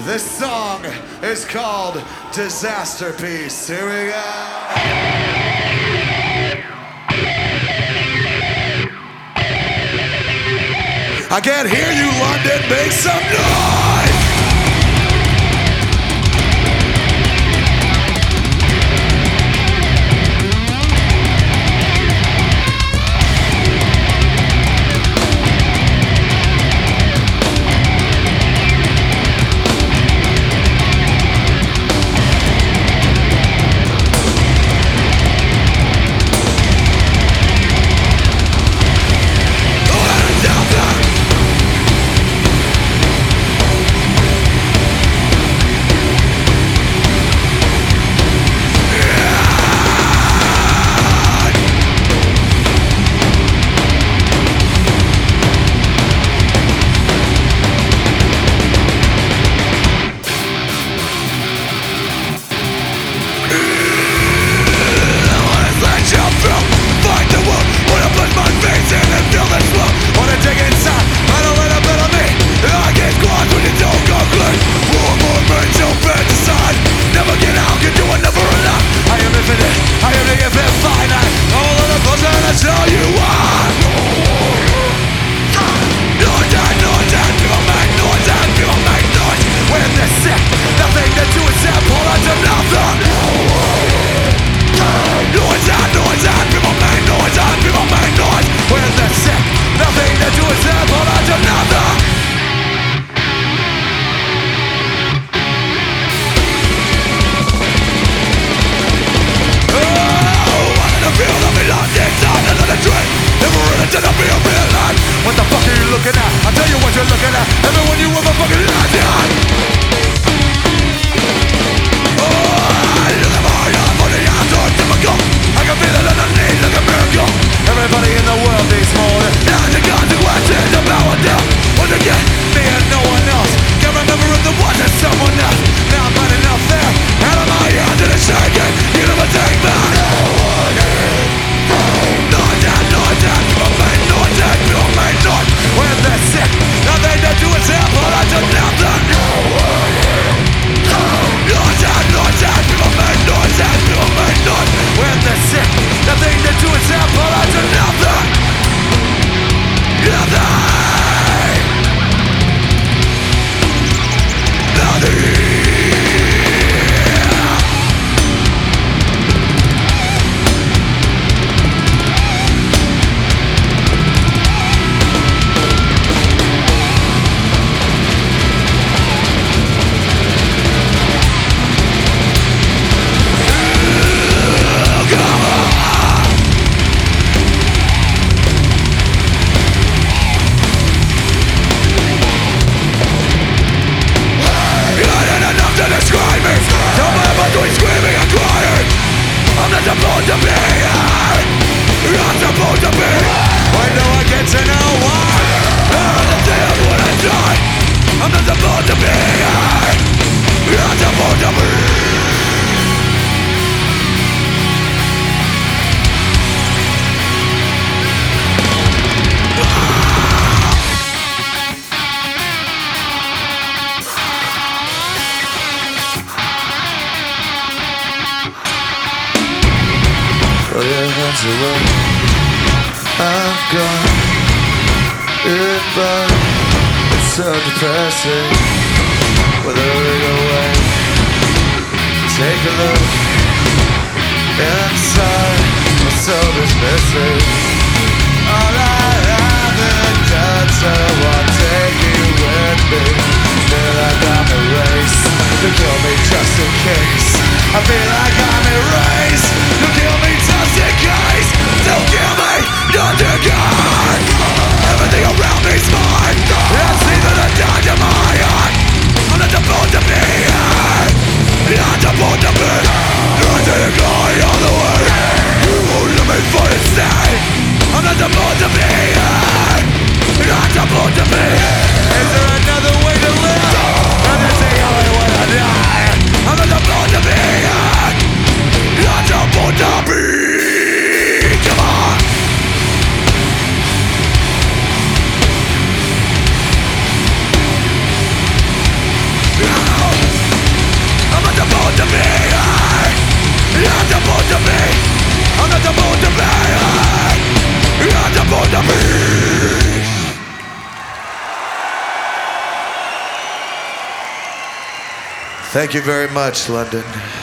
This song is called Disaster Piece. Here we go. I can't hear you, London. Make some noise! What the fuck are you looking at? I'll tell you what you're looking at. Everyone you ever fucking loved at. Look at my arm for the answer to my goal. I can feel it underneath like a miracle. Everybody in the world needs more. Now the consequences of power down. Once again, me and no one else. Can't remember if there wasn't someone else. Now I'm not enough there. Out of my hands and it's shaking. You never take back. When they're sick, nothing to do is help, all I do nothing. Noise and people make noise and people make noise. When they're sick, nothing to do is help, all I do nothing. Nothing. Supposed to be here. I'm supposed to be. Why do I get to know why? I understand what I die. I'm not supposed to be here. I'm supposed to be. Throw your hands away. I'm gone. It burns. It's so depressing. Withering away. Take a look inside. My soul is missing. All I haven't done, so I'll take you with me. Feel like I'm erased. You kill me just in case. I feel like I'm erased. You kill me just in case. Don't kill me, not again. Everything around me's mine. It's even a die to my heart. I'm not supposed to be here. Not supposed to be. You're the guy all the way. You won't let me fight and stay. Thank you very much, London.